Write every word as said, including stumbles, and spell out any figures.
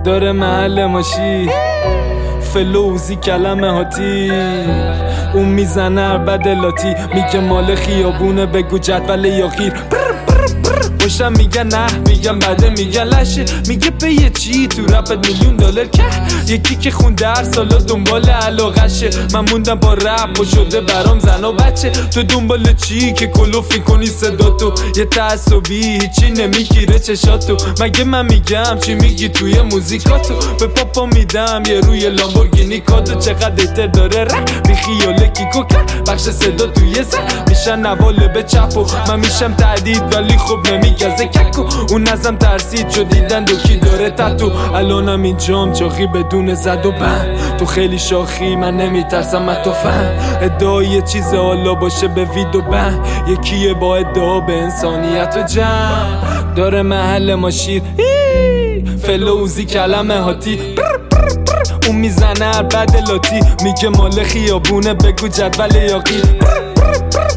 داره محل ماشی فلوزی کلمه هاتی اون میزنه عربد لاتی میگه مال خیابونه بگو جدول یا خیر باشم میگن نه میگن بده میگن لشه میگه به یه چی تو رپت میلیون دلار که یکی که خونده هر سالا دنبال علاقشه من موندم با رپ و شده برام زن و بچه تو دنبال چی که کلوفی کنی صدا تو یه تعصبی هیچی نمیگیره چشاتو مگه من میگم چی میگی توی موزیکاتو به پاپا میدم یه روی لامبورگینی کاتو چقدر دیتر داره رپ بی خیاله کیکو کرد بخش صدا توی زن میشن نواله به چپ و من میشم تعدید ولی خب نمیگزه ککو اون نظم ترسید شد دیدن دوکی داره تتو الانم اینجام چاقی بدون زد و بند تو خیلی شاخی من نمیترسم از تو فهم ادعای یه چیز حالا باشه به ویدو بند یکیه با ادعا به انسانیت و جمع داره محل ما شیر فلوزی کلمه هاتی اون میزنه عربد لاتی میگه مال خیابونه بگو جدول یا غیر